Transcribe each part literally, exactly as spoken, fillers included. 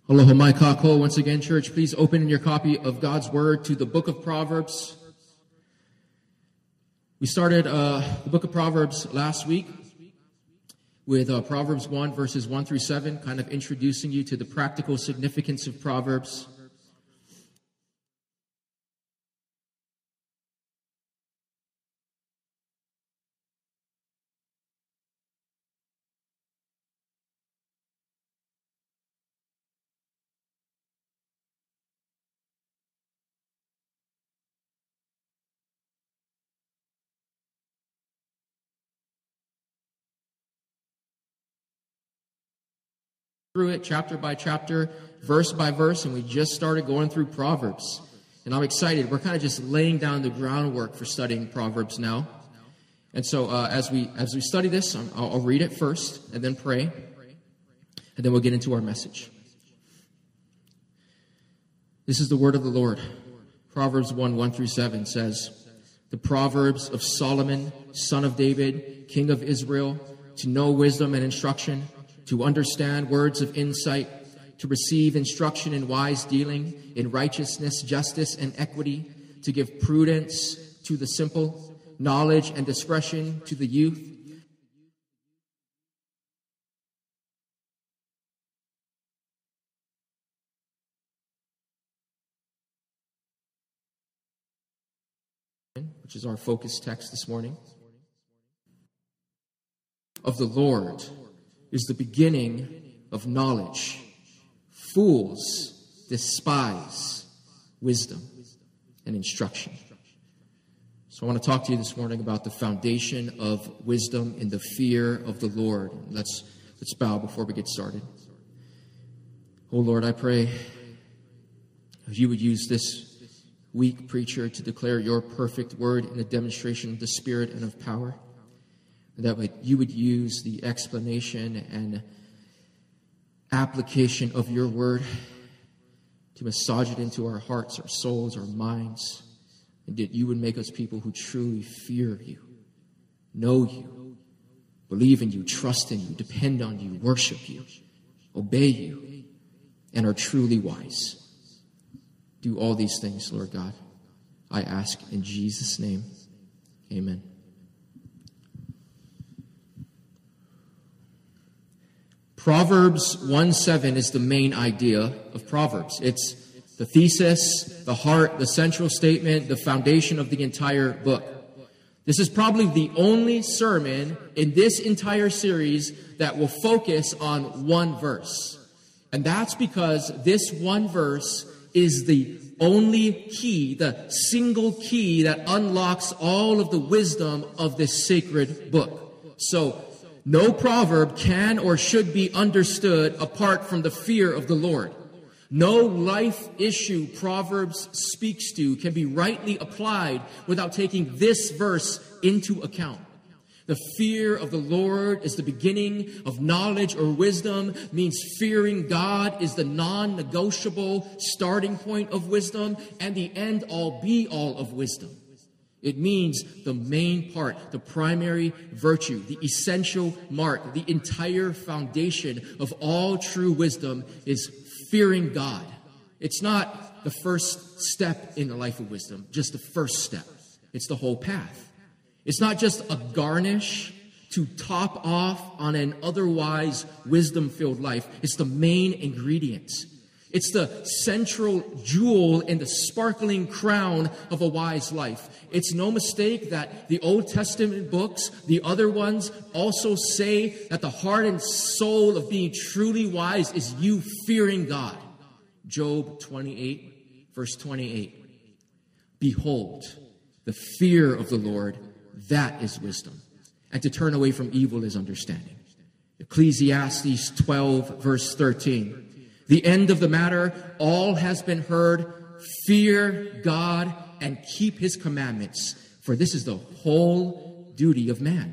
Aloha mai kako. Once again, church, please open in your copy of God's Word to the book of Proverbs. We started uh, the book of Proverbs last week with uh, Proverbs one, verses one through seven, kind of introducing you to the practical significance of Proverbs. Through it chapter by chapter, verse by verse, and we just started going through Proverbs. And I'm excited. We're kind of just laying down the groundwork for studying Proverbs now. And so uh, as we as we study this, I'll, I'll read it first and then pray, and then we'll get into our message. This is the word of the Lord. Proverbs one, one through seven says, "The Proverbs of Solomon, son of David, king of Israel, to know wisdom and instruction, to understand words of insight, to receive instruction in wise dealing, in righteousness, justice, and equity, to give prudence to the simple, knowledge and discretion to the youth. Which is our focus text this morning. Of the Lord is the beginning of knowledge. Fools despise wisdom and instruction." So I want to talk to you this morning about the foundation of wisdom in the fear of the Lord. Let's, let's bow before we get started. Oh Lord, I pray if you would use this weak preacher to declare your perfect word in a demonstration of the Spirit and of power. That you would use the explanation and application of your word to massage it into our hearts, our souls, our minds, and that you would make us people who truly fear you, know you, believe in you, trust in you, depend on you, worship you, obey you, and are truly wise. Do all these things, Lord God, I ask in Jesus' name. Amen. Proverbs one seven is the main idea of Proverbs. It's the thesis, the heart, the central statement, the foundation of the entire book. This is probably the only sermon in this entire series that will focus on one verse. And that's because this one verse is the only key, the single key that unlocks all of the wisdom of this sacred book. So, no proverb can or should be understood apart from the fear of the Lord. No life issue Proverbs speaks to can be rightly applied without taking this verse into account. The fear of the Lord is the beginning of knowledge or wisdom, means fearing God is the non-negotiable starting point of wisdom and the end-all be-all of wisdom. It means the main part, the primary virtue, the essential mark, the entire foundation of all true wisdom is fearing God. It's not the first step in the life of wisdom, just the first step. It's the whole path. It's not just a garnish to top off on an otherwise wisdom-filled life. It's the main ingredient. It's the central jewel in the sparkling crown of a wise life. It's no mistake that the Old Testament books, the other ones, also say that the heart and soul of being truly wise is you fearing God. Job twenty-eight, verse twenty-eight. "Behold, the fear of the Lord, that is wisdom, and to turn away from evil is understanding." Ecclesiastes twelve, verse thirteen. "The end of the matter, all has been heard. Fear God and keep his commandments, for this is the whole duty of man."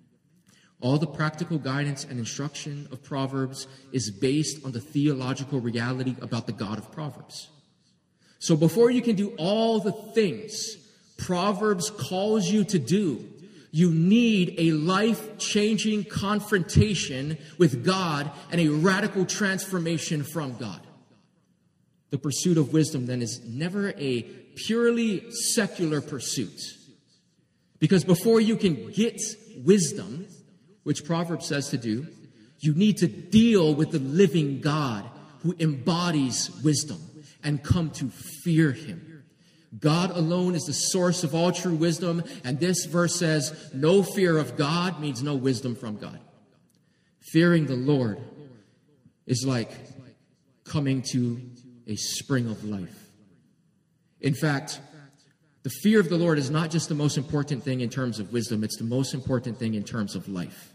All the practical guidance and instruction of Proverbs is based on the theological reality about the God of Proverbs. So before you can do all the things Proverbs calls you to do, you need a life-changing confrontation with God and a radical transformation from God. The pursuit of wisdom then is never a purely secular pursuit. Because before you can get wisdom, which Proverbs says to do, you need to deal with the living God who embodies wisdom and come to fear him. God alone is the source of all true wisdom, and this verse says, no fear of God means no wisdom from God. Fearing the Lord is like coming to a spring of life. In fact, the fear of the Lord is not just the most important thing in terms of wisdom, it's the most important thing in terms of life.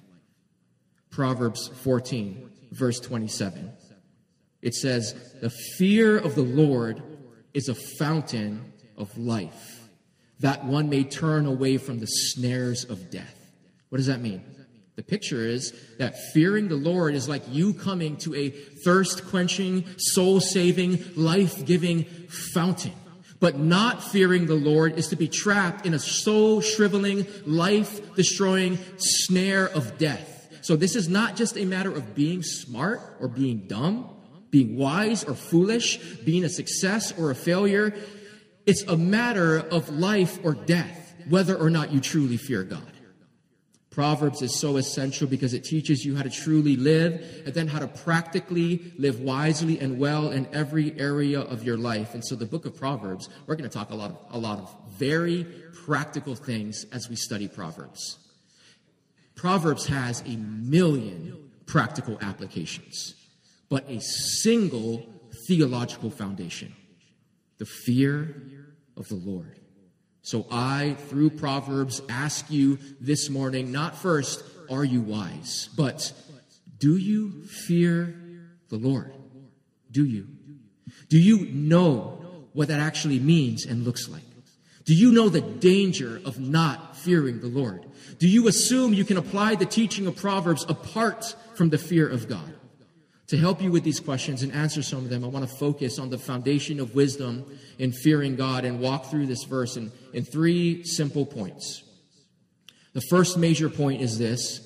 Proverbs fourteen, verse twenty-seven. It says, the fear of the Lord is a fountain of life, that one may turn away from the snares of death. What does that mean? The picture is that fearing the Lord is like you coming to a thirst-quenching, soul-saving, life-giving fountain. But not fearing the Lord is to be trapped in a soul-shriveling, life-destroying snare of death. So this is not just a matter of being smart or being dumb, being wise or foolish, being a success or a failure. It's a matter of life or death, whether or not you truly fear God. Proverbs is so essential because it teaches you how to truly live and then how to practically live wisely and well in every area of your life. And so the book of Proverbs, we're going to talk a lot of, a lot of very practical things as we study Proverbs. Proverbs has a million practical applications, but a single theological foundation: the fear of the Lord. So I, through Proverbs, ask you this morning, not first, are you wise, but do you fear the Lord? Do you? Do you know what that actually means and looks like? Do you know the danger of not fearing the Lord? Do you assume you can apply the teaching of Proverbs apart from the fear of God? To help you with these questions and answer some of them, I want to focus on the foundation of wisdom in fearing God and walk through this verse in, in three simple points. The first major point is this: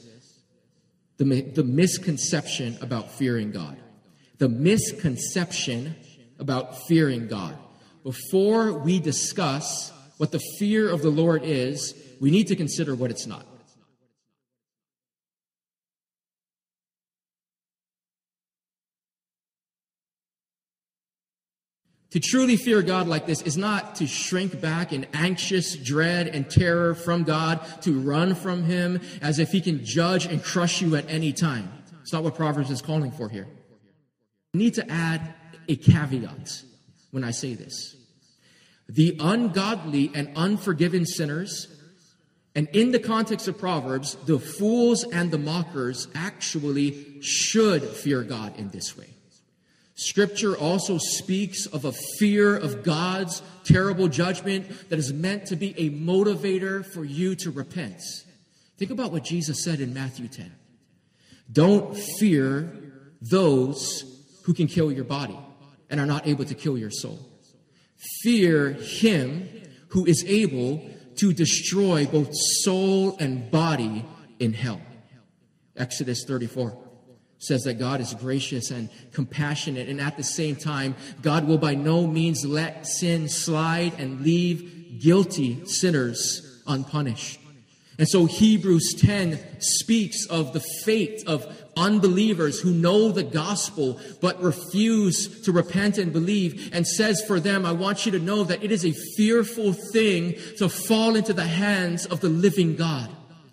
the, the misconception about fearing God. The misconception about fearing God. Before we discuss what the fear of the Lord is, we need to consider what it's not. To truly fear God like this is not to shrink back in anxious dread and terror from God, to run from him as if he can judge and crush you at any time. It's not what Proverbs is calling for here. I need to add a caveat when I say this. The ungodly and unforgiven sinners, and in the context of Proverbs, the fools and the mockers actually should fear God in this way. Scripture also speaks of a fear of God's terrible judgment that is meant to be a motivator for you to repent. Think about what Jesus said in Matthew ten. Don't fear those who can kill your body and are not able to kill your soul. Fear him who is able to destroy both soul and body in hell. Exodus thirty-four. Says that God is gracious and compassionate, and at the same time, God will by no means let sin slide and leave guilty sinners unpunished. And so Hebrews ten speaks of the fate of unbelievers who know the gospel but refuse to repent and believe, and says for them, I want you to know that it is a fearful thing to fall into the hands of the living God.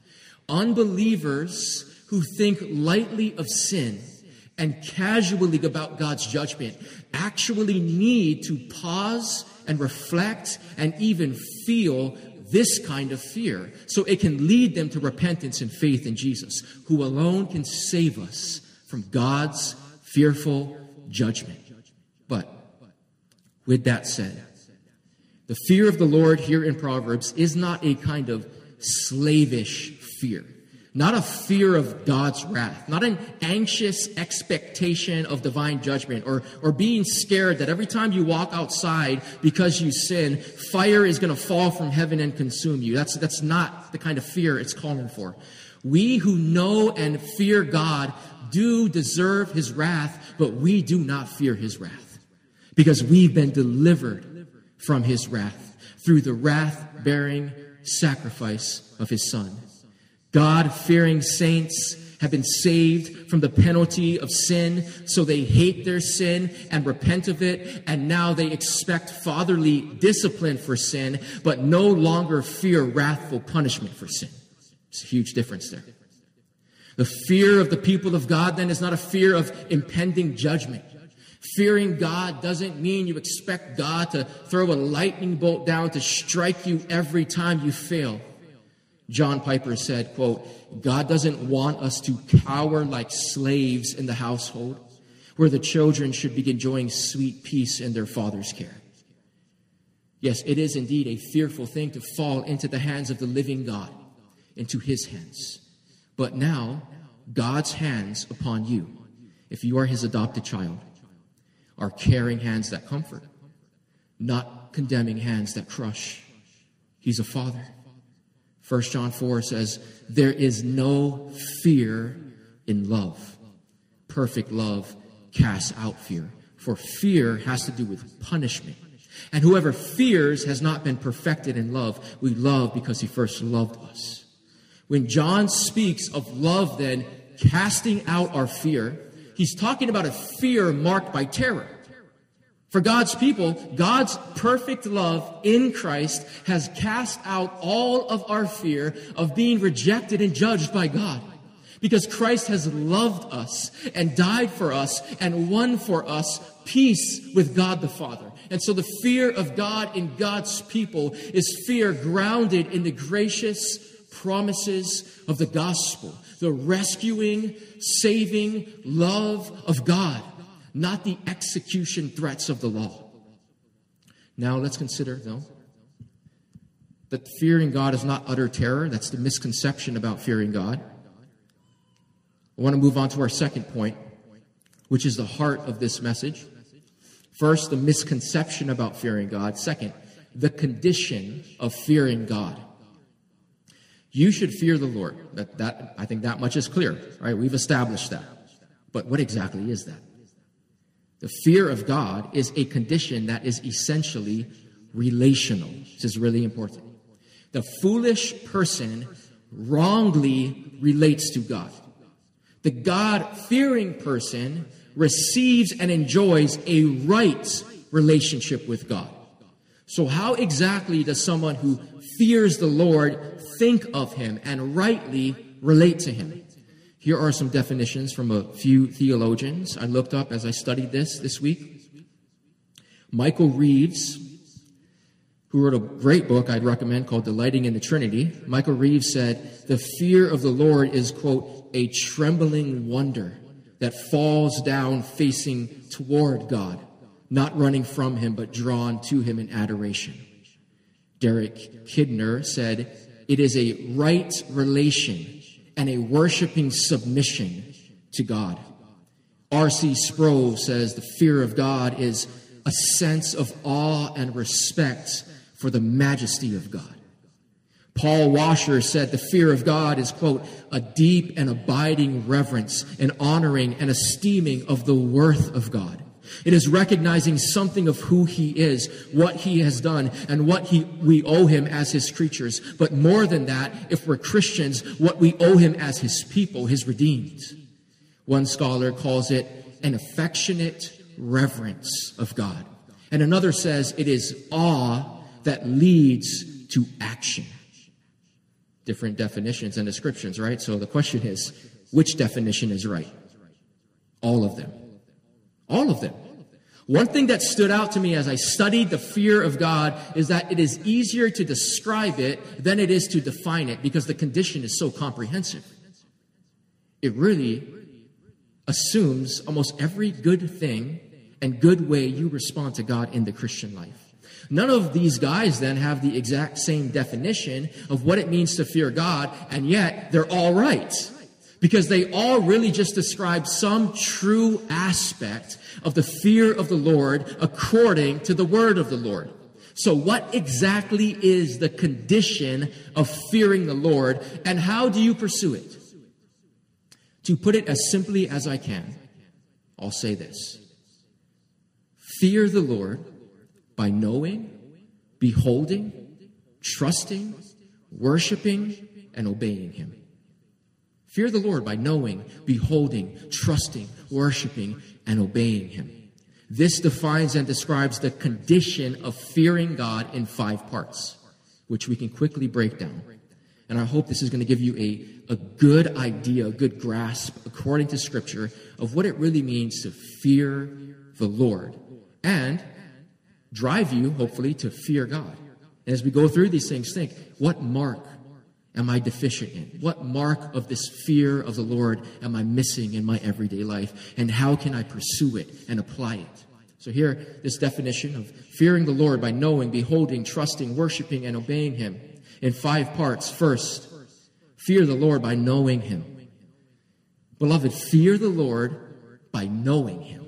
Unbelievers who think lightly of sin and casually about God's judgment actually need to pause and reflect and even feel this kind of fear so it can lead them to repentance and faith in Jesus, who alone can save us from God's fearful judgment. But with that said, the fear of the Lord here in Proverbs is not a kind of slavish fear. Not a fear of God's wrath, not an anxious expectation of divine judgment, or, or being scared that every time you walk outside because you sin, fire is going to fall from heaven and consume you. That's, that's not the kind of fear it's calling for. We who know and fear God do deserve his wrath, but we do not fear his wrath. because we've been delivered from his wrath through the wrath-bearing sacrifice of his Son. God-fearing saints have been saved from the penalty of sin, so they hate their sin and repent of it, and now they expect fatherly discipline for sin, but no longer fear wrathful punishment for sin. It's a huge difference there. The fear of the people of God, then, is not a fear of impending judgment. Fearing God doesn't mean you expect God to throw a lightning bolt down to strike you every time you fail. John Piper said, quote, God doesn't want us to cower like slaves in the household where the children should be enjoying sweet peace in their father's care. Yes, it is indeed a fearful thing to fall into the hands of the living God, into his hands. But now, God's hands upon you, if you are his adopted child, are caring hands that comfort, not condemning hands that crush. He's a father. First John four says, there is no fear in love. Perfect love casts out fear. For fear has to do with punishment. And whoever fears has not been perfected in love. We love because he first loved us. When John speaks of love, then, casting out our fear, he's talking about a fear marked by terror. For God's people, God's perfect love in Christ has cast out all of our fear of being rejected and judged by God. Because Christ has loved us and died for us and won for us peace with God the Father. And so the fear of God in God's people is fear grounded in the gracious promises of the gospel, the rescuing, saving love of God, not the execution threats of the law. Now let's consider, though, that fearing God is not utter terror. That's the misconception about fearing God. I want to move on to our second point, which is the heart of this message. First, the misconception about fearing God. Second, the condition of fearing God. You should fear the Lord. That, that I think that much is clear, right? We've established that. But what exactly is that? The fear of God is a condition that is essentially relational. This is really important. The foolish person wrongly relates to God. The God-fearing person receives and enjoys a right relationship with God. So how exactly does someone who fears the Lord think of him and rightly relate to him? Here are some definitions from a few theologians I looked up as I studied this this week. Michael Reeves, who wrote a great book I'd recommend called Delighting in the Trinity. Michael Reeves said, the fear of the Lord is, quote, a trembling wonder that falls down facing toward God, not running from him, but drawn to him in adoration. Derek Kidner said, it is a right relation and a worshiping submission to God. R C Sproul says the fear of God is a sense of awe and respect for the majesty of God. Paul Washer said the fear of God is, quote, a deep and abiding reverence and honoring and esteeming of the worth of God. It is recognizing something of who he is, what he has done, and what he, we owe him as his creatures. But more than that, if we're Christians, what we owe him as his people, his redeemed. One scholar calls it an affectionate reverence of God. And another says it is awe that leads to action. Different definitions and descriptions, right? So the question is, which definition is right? All of them. All of them. One thing that stood out to me as I studied the fear of God is that it is easier to describe it than it is to define it because the condition is so comprehensive. It really assumes almost every good thing and good way you respond to God in the Christian life. None of these guys then have the exact same definition of what it means to fear God, and yet they're all right. Because they all really just describe some true aspect of the fear of the Lord according to the word of the Lord. So what exactly is the condition of fearing the Lord, and how do you pursue it? To put it as simply as I can, I'll say this. Fear the Lord by knowing, beholding, trusting, worshiping, and obeying him. Fear the Lord by knowing, beholding, trusting, worshiping, and obeying him. This defines and describes the condition of fearing God in five parts, which we can quickly break down. And I hope this is going to give you a, a good idea, a good grasp, according to Scripture, of what it really means to fear the Lord and drive you, hopefully, to fear God. And as we go through these things, think, what mark am I deficient in? What mark of this fear of the Lord am I missing in my everyday life? And how can I pursue it and apply it? So here, this definition of fearing the Lord by knowing, beholding, trusting, worshiping, and obeying him in five parts. First, fear the Lord by knowing him. Beloved, fear the Lord by knowing him.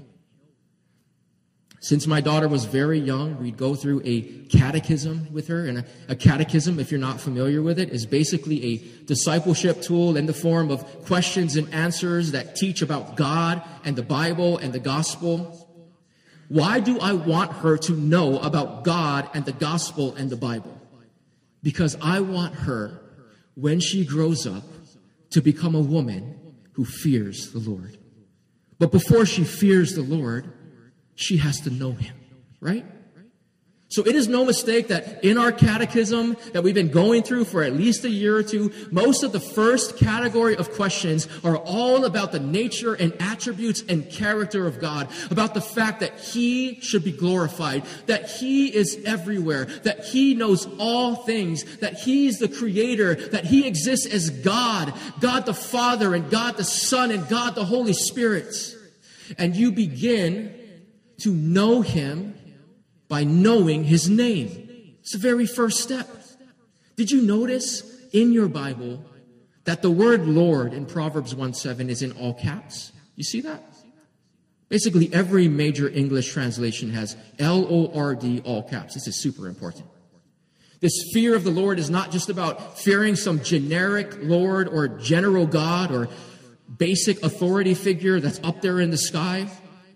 Since my daughter was very young, we'd go through a catechism with her. And a, a catechism, if you're not familiar with it, is basically a discipleship tool in the form of questions and answers that teach about God and the Bible and the gospel. Why do I want her to know about God and the gospel and the Bible? Because I want her, when she grows up, to become a woman who fears the Lord. But before she fears the Lord, she has to know him, right? So it is no mistake that in our catechism that we've been going through for at least a year or two, most of the first category of questions are all about the nature and attributes and character of God, about the fact that he should be glorified, that he is everywhere, that he knows all things, that he's the creator, that he exists as God, God the Father and God the Son and God the Holy Spirit. And you begin to know him by knowing his name. It's the very first step. Did you notice in your Bible that the word Lord in Proverbs one seven is in all caps? You see that? Basically, every major English translation has L O R D, all caps. This is super important. This fear of the Lord is not just about fearing some generic Lord or general God or basic authority figure that's up there in the sky.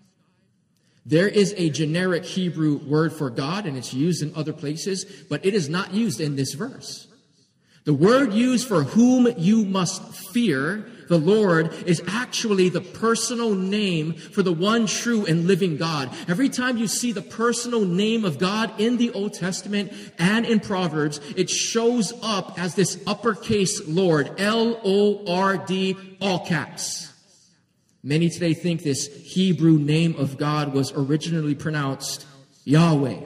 There is a generic Hebrew word for God, and it's used in other places, but it is not used in this verse. The word used for whom you must fear the Lord is actually the personal name for the one true and living God. Every time you see the personal name of God in the Old Testament and in Proverbs, it shows up as this uppercase Lord, L O R D, all caps. Many today think this Hebrew name of God was originally pronounced Yahweh.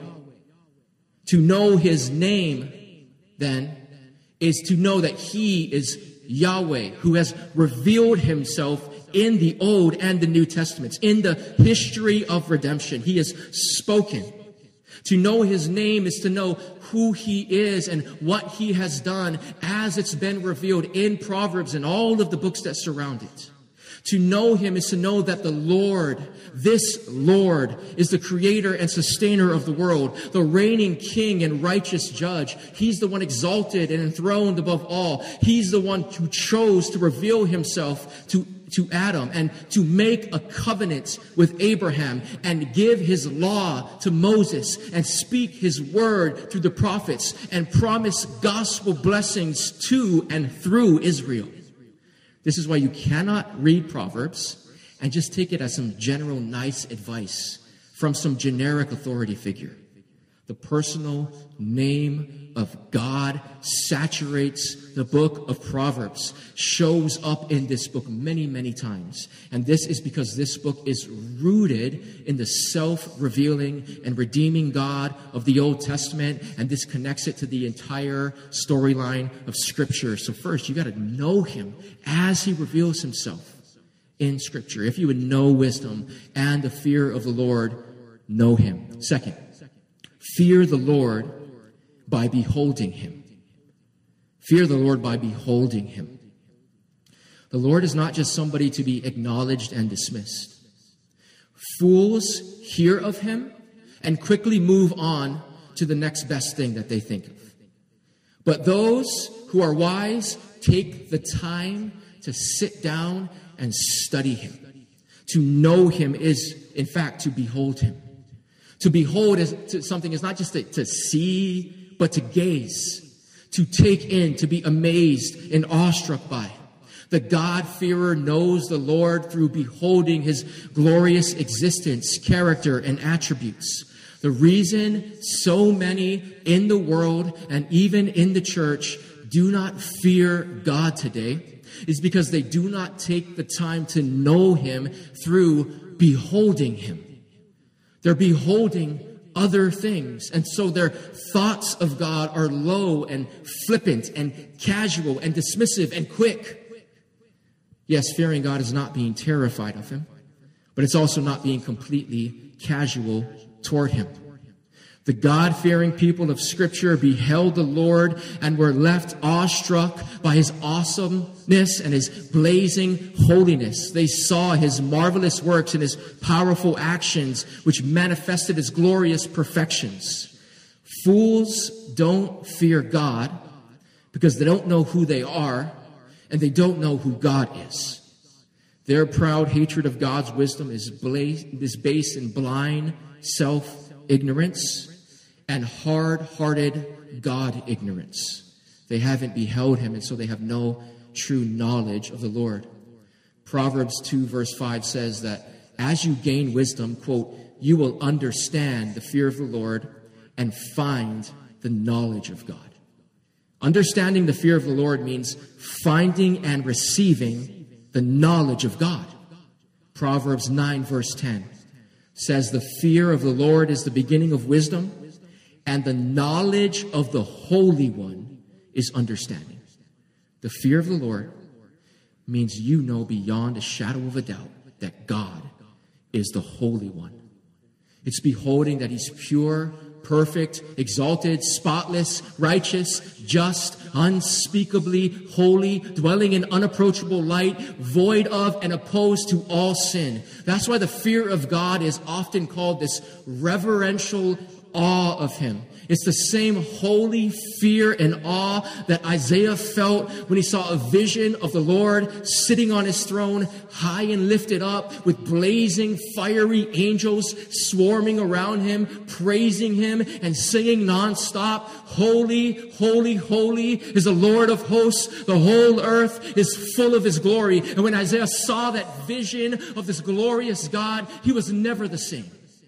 To know his name, then, is to know that he is Yahweh, who has revealed himself in the Old and the New Testaments, in the history of redemption. He has spoken. To know his name is to know who he is and what he has done as it's been revealed in Proverbs and all of the books that surround it. To know him is to know that the Lord, this Lord, is the creator and sustainer of the world, the reigning king and righteous judge. He's the one exalted and enthroned above all. He's the one who chose to reveal himself to, to Adam and to make a covenant with Abraham and give his law to Moses and speak his word through the prophets and promise gospel blessings to and through Israel. This is why you cannot read Proverbs and just take it as some general nice advice from some generic authority figure. The personal name of God saturates the book of Proverbs, shows up in this book many, many times. And this is because this book is rooted in the self-revealing and redeeming God of the Old Testament, and this connects it to the entire storyline of Scripture. So first, you got to know him as he reveals himself in Scripture. If you would know wisdom and the fear of the Lord, know him. Second, fear the Lord by beholding him. Fear the Lord by beholding him. The Lord is not just somebody to be acknowledged and dismissed. Fools hear of him and quickly move on to the next best thing that they think of. But those who are wise take the time to sit down and study him. To know him is, in fact, to behold him. To behold is to, something is not just to, to see, but to gaze, to take in, to be amazed and awestruck by. The God-fearer knows the Lord through beholding his glorious existence, character, and attributes. The reason so many in the world and even in the church do not fear God today is because they do not take the time to know him through beholding him. They're beholding other things. And so their thoughts of God are low and flippant and casual and dismissive and quick. Yes, fearing God is not being terrified of him, but it's also not being completely casual toward him. The God-fearing people of Scripture beheld the Lord and were left awestruck by his awesomeness and his blazing holiness. They saw his marvelous works and his powerful actions, which manifested his glorious perfections. Fools don't fear God because they don't know who they are and they don't know who God is. Their proud hatred of God's wisdom is, bla- is based in blind self-ignorance and hard-hearted God ignorance. They haven't beheld him, and so they have no true knowledge of the Lord. Proverbs two verse five says that as you gain wisdom, quote, you will understand the fear of the Lord and find the knowledge of God. Understanding the fear of the Lord means finding and receiving the knowledge of God. Proverbs nine verse ten says the fear of the Lord is the beginning of wisdom, and the knowledge of the Holy One is understanding. The fear of the Lord means you know beyond a shadow of a doubt that God is the Holy One. It's beholding that he's pure, perfect, exalted, spotless, righteous, just, unspeakably holy, dwelling in unapproachable light, void of and opposed to all sin. That's why the fear of God is often called this reverential awe of him. It's the same holy fear and awe that Isaiah felt when he saw a vision of the Lord sitting on his throne, high and lifted up, with blazing fiery angels swarming around him, praising him and singing nonstop, "Holy, holy, holy is the Lord of hosts. The whole earth is full of his glory." And when Isaiah saw that vision of this glorious God, he was never the same.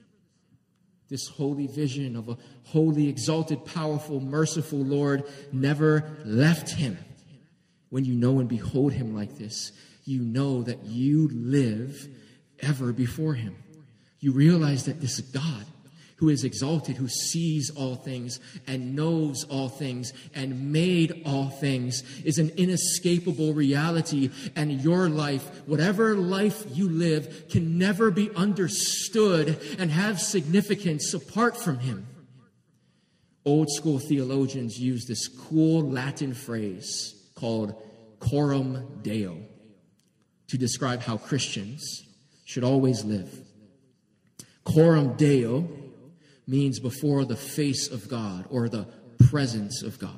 This holy vision of a holy, exalted, powerful, merciful Lord never left him. When you know and behold him like this, you know that you live ever before him. You realize that this God who is exalted, who sees all things and knows all things and made all things, is an inescapable reality. And your life, whatever life you live, can never be understood and have significance apart from him. Old school theologians use this cool Latin phrase called coram Deo to describe how Christians should always live. Coram Deo means before the face of God or the presence of God.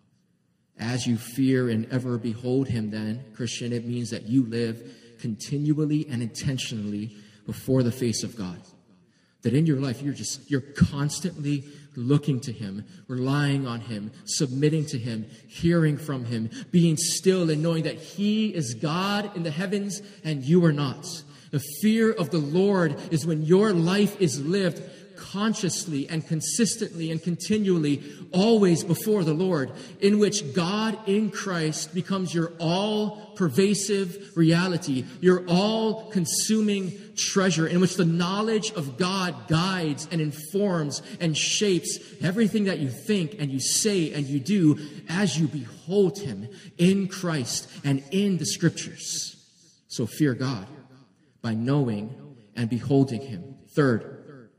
As you fear and ever behold him, then, Christian, it means that you live continually and intentionally before the face of God. That in your life, you're just, you're constantly looking to him, relying on him, submitting to him, hearing from him, being still and knowing that he is God in the heavens and you are not. The fear of the Lord is when your life is lived consciously and consistently and continually, always before the Lord, in which God in Christ becomes your all-pervasive reality, your all-consuming treasure, in which the knowledge of God guides and informs and shapes everything that you think and you say and you do as you behold him in Christ and in the Scriptures. So fear God by knowing and beholding him. Third,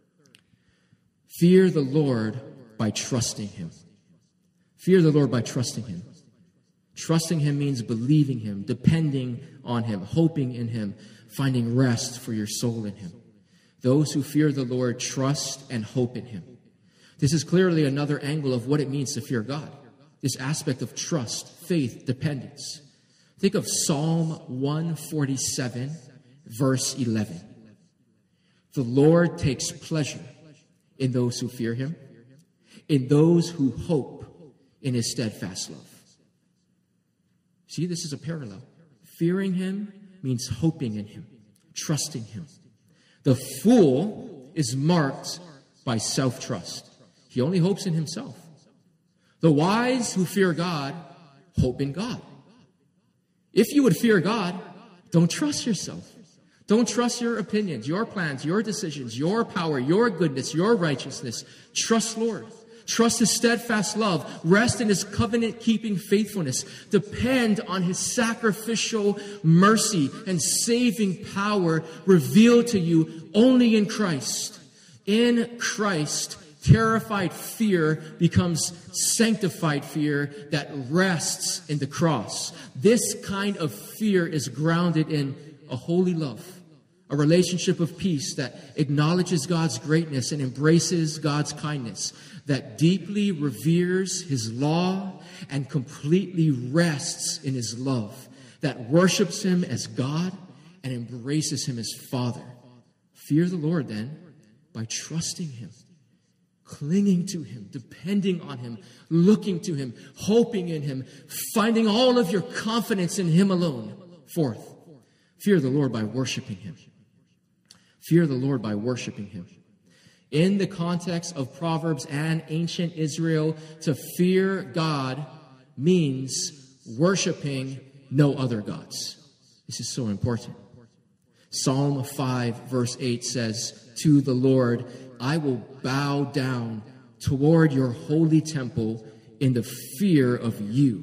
fear the Lord by trusting him. Fear the Lord by trusting him. Trusting him means believing him, depending on him, hoping in him, finding rest for your soul in him. Those who fear the Lord trust and hope in him. This is clearly another angle of what it means to fear God. This aspect of trust, faith, dependence. Think of Psalm one forty-seven, verse eleven. The Lord takes pleasure In those who fear him, in those who hope in his steadfast love. See, this is a parallel. Fearing him means hoping in him, trusting him. The fool is marked by self-trust. He only hopes in himself. The wise who fear God hope in God. If you would fear God, don't trust yourself. Don't trust your opinions, your plans, your decisions, your power, your goodness, your righteousness. Trust Lord. Trust his steadfast love. Rest in his covenant-keeping faithfulness. Depend on his sacrificial mercy and saving power revealed to you only in Christ. In Christ, terrified fear becomes sanctified fear that rests in the cross. This kind of fear is grounded in a holy love, a relationship of peace that acknowledges God's greatness and embraces God's kindness, that deeply reveres his law and completely rests in his love, that worships him as God and embraces him as Father. Fear the Lord, then, by trusting him, clinging to him, depending on him, looking to him, hoping in him, finding all of your confidence in him alone. Fourth, fear the Lord by worshiping him. Fear the Lord by worshiping him. In the context of Proverbs and ancient Israel, to fear God means worshiping no other gods. This is so important. Psalm five, verse eight says, "To the Lord I will bow down toward your holy temple in the fear of you."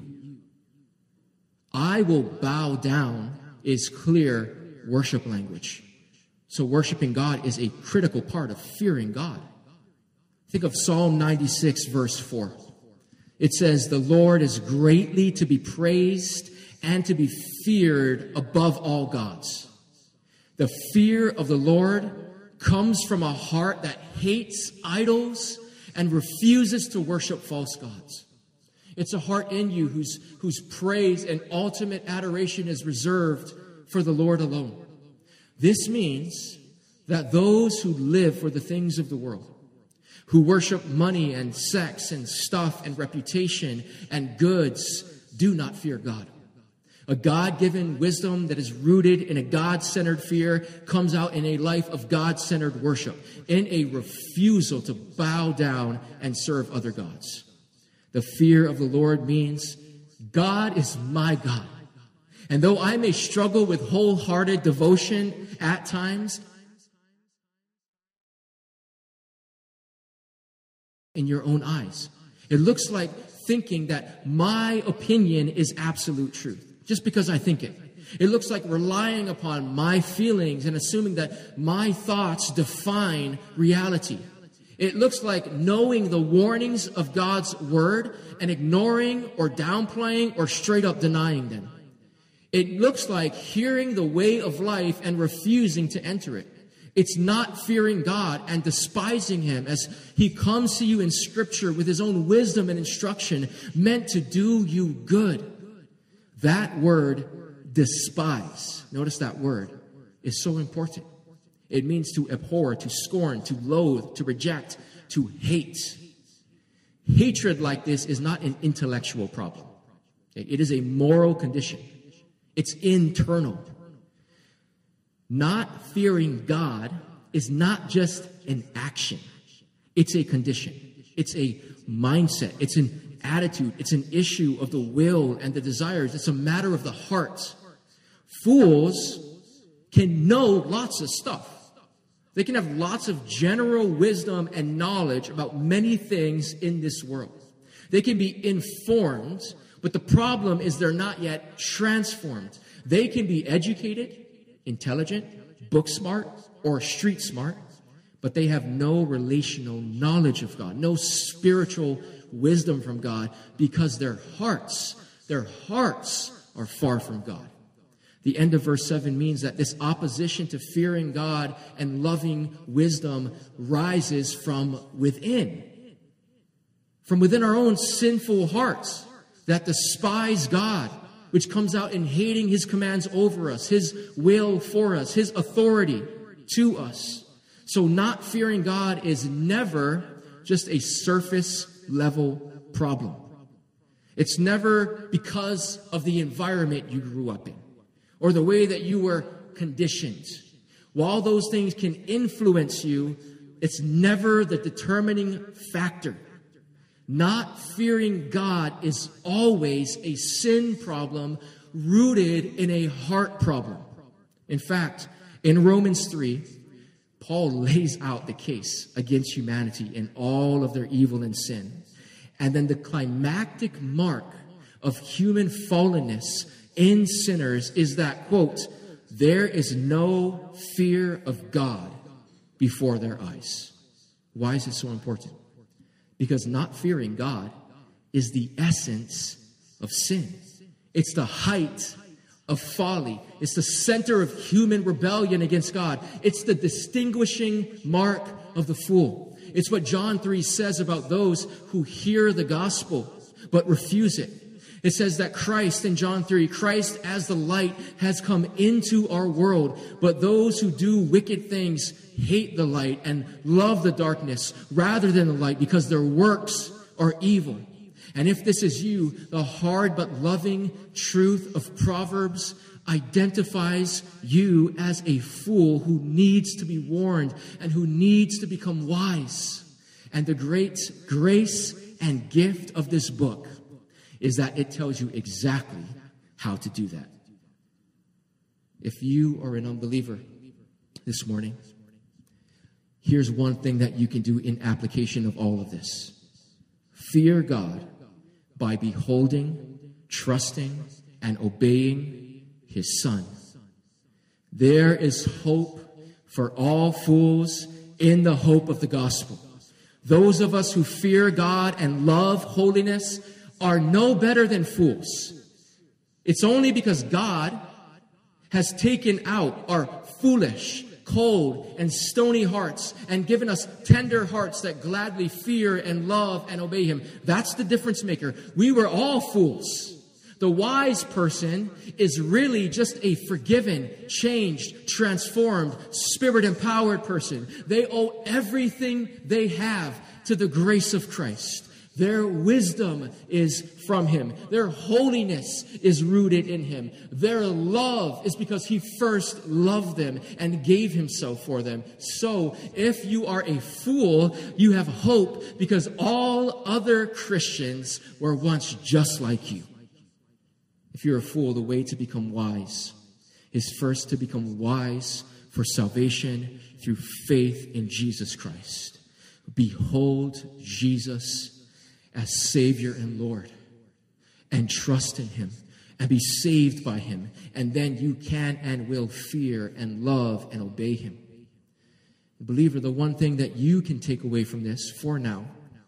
I will bow down is clear worship language. So worshiping God is a critical part of fearing God. Think of Psalm ninety-six, verse four. It says, "The Lord is greatly to be praised and to be feared above all gods." The fear of the Lord comes from a heart that hates idols and refuses to worship false gods. It's a heart in you whose, whose praise and ultimate adoration is reserved for the Lord alone. This means that those who live for the things of the world, who worship money and sex and stuff and reputation and goods, do not fear God. A God-given wisdom that is rooted in a God-centered fear comes out in a life of God-centered worship, in a refusal to bow down and serve other gods. The fear of the Lord means God is my God. And though I may struggle with wholehearted devotion at times, in your own eyes, it looks like thinking that my opinion is absolute truth, just because I think it. It looks like relying upon my feelings and assuming that my thoughts define reality. It looks like knowing the warnings of God's word and ignoring or downplaying or straight up denying them. It looks like hearing the way of life and refusing to enter it. It's not fearing God and despising him as he comes to you in Scripture with his own wisdom and instruction meant to do you good. That word, despise, notice that word, is so important. It means to abhor, to scorn, to loathe, to reject, to hate. Hatred like this is not an intellectual problem. It is a moral condition. It's internal. Not fearing God is not just an action. It's a condition. It's a mindset. It's an attitude. It's an issue of the will and the desires. It's a matter of the heart. Fools can know lots of stuff. They can have lots of general wisdom and knowledge about many things in this world. They can be informed, but the problem is they're not yet transformed. They can be educated, intelligent, book smart, or street smart, but they have no relational knowledge of God, no spiritual wisdom from God, because their hearts, their hearts are far from God. The end of verse seven means that this opposition to fearing God and loving wisdom rises from within. From within our own sinful hearts that despise God, which comes out in hating his commands over us, his will for us, his authority to us. So not fearing God is never just a surface level problem. It's never because of the environment you grew up in or the way that you were conditioned. While those things can influence you, it's never the determining factor. Not fearing God is always a sin problem rooted in a heart problem. In fact, in Romans three, Paul lays out the case against humanity and all of their evil and sin. And then the climactic mark of human fallenness in sinners is that, quote, there is no fear of God before their eyes. Why is it so important? Because not fearing God is the essence of sin. It's the height of folly. It's the center of human rebellion against God. It's the distinguishing mark of the fool. It's what John three says about those who hear the gospel but refuse it. It says that Christ, in John three, Christ as the light has come into our world, but those who do wicked things hate the light and love the darkness rather than the light because their works are evil. And if this is you, the hard but loving truth of Proverbs identifies you as a fool who needs to be warned and who needs to become wise. And the great grace and gift of this book is that it tells you exactly how to do that. If you are an unbeliever this morning, here's one thing that you can do in application of all of this. Fear God by beholding, trusting, and obeying His Son. There is hope for all fools in the hope of the gospel. Those of us who fear God and love holiness are no better than fools. It's only because God has taken out our foolish, cold, and stony hearts and given us tender hearts that gladly fear and love and obey Him. That's the difference maker. We were all fools. The wise person is really just a forgiven, changed, transformed, Spirit-empowered person. They owe everything they have to the grace of Christ. Their wisdom is from Him. Their holiness is rooted in Him. Their love is because He first loved them and gave Himself for them. So, if you are a fool, you have hope because all other Christians were once just like you. If you're a fool, the way to become wise is first to become wise for salvation through faith in Jesus Christ. Behold Jesus as Savior and Lord, and trust in Him, and be saved by Him, and then you can and will fear and love and obey Him. Believer, the one thing that you can take away from this for now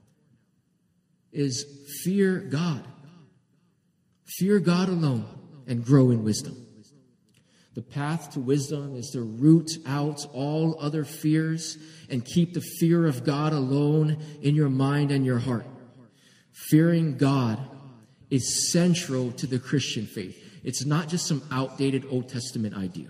is fear God. Fear God alone and grow in wisdom. The path to wisdom is to root out all other fears and keep the fear of God alone in your mind and your heart. Fearing God is central to the Christian faith. It's not just some outdated Old Testament idea.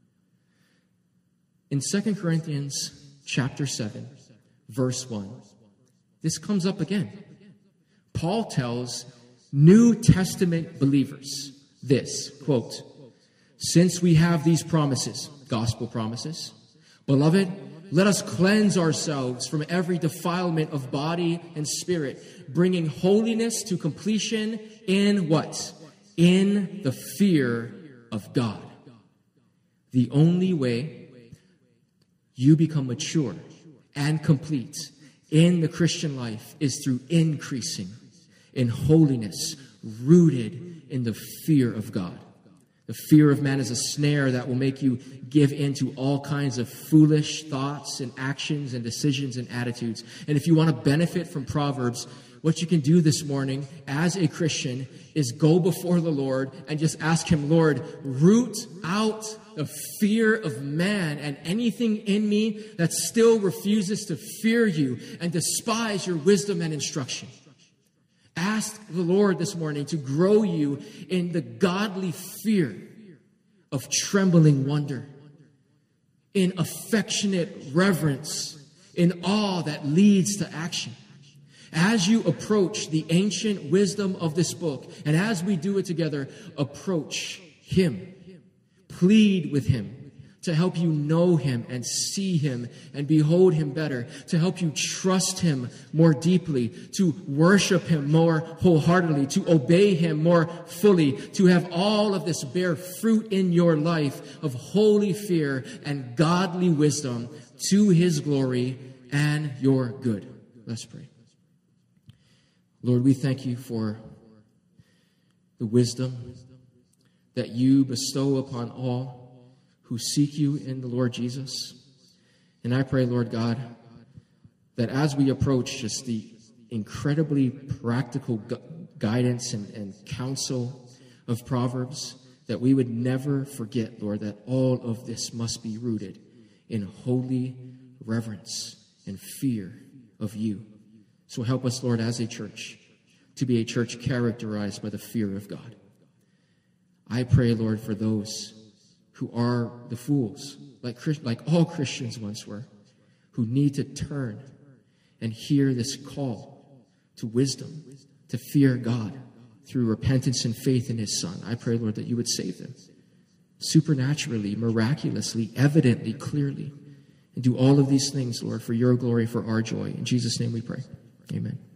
In Second Corinthians chapter seven, verse one, this comes up again. Paul tells New Testament believers this, quote, since we have these promises, gospel promises, beloved, let us cleanse ourselves from every defilement of body and spirit, bringing holiness to completion in what? In the fear of God. The only way you become mature and complete in the Christian life is through increasing in holiness, rooted in the fear of God. The fear of man is a snare that will make you give in to all kinds of foolish thoughts and actions and decisions and attitudes. And if you want to benefit from Proverbs, what you can do this morning as a Christian is go before the Lord and just ask Him, Lord, root out the fear of man and anything in me that still refuses to fear you and despise your wisdom and instruction. Ask the Lord this morning to grow you in the godly fear of trembling wonder. in affectionate reverence, in awe that leads to action. As you approach the ancient wisdom of this book, and as we do it together, approach Him. Plead with Him to help you know Him and see Him and behold Him better, to help you trust Him more deeply, to worship Him more wholeheartedly, to obey Him more fully, to have all of this bear fruit in your life of holy fear and godly wisdom to His glory and your good. Let's pray. Lord, we thank you for the wisdom that you bestow upon all who seek you in the Lord Jesus. And I pray, Lord God, that as we approach just the incredibly practical gu- guidance and, and counsel of Proverbs, that we would never forget, Lord, that all of this must be rooted in holy reverence and fear of you. So help us, Lord, as a church, to be a church characterized by the fear of God. I pray, Lord, for those who are the fools, like, like all Christians once were, who need to turn and hear this call to wisdom, to fear God through repentance and faith in His Son. I pray, Lord, that you would save them supernaturally, miraculously, evidently, clearly, and do all of these things, Lord, for your glory, for our joy. In Jesus' name we pray. Amen.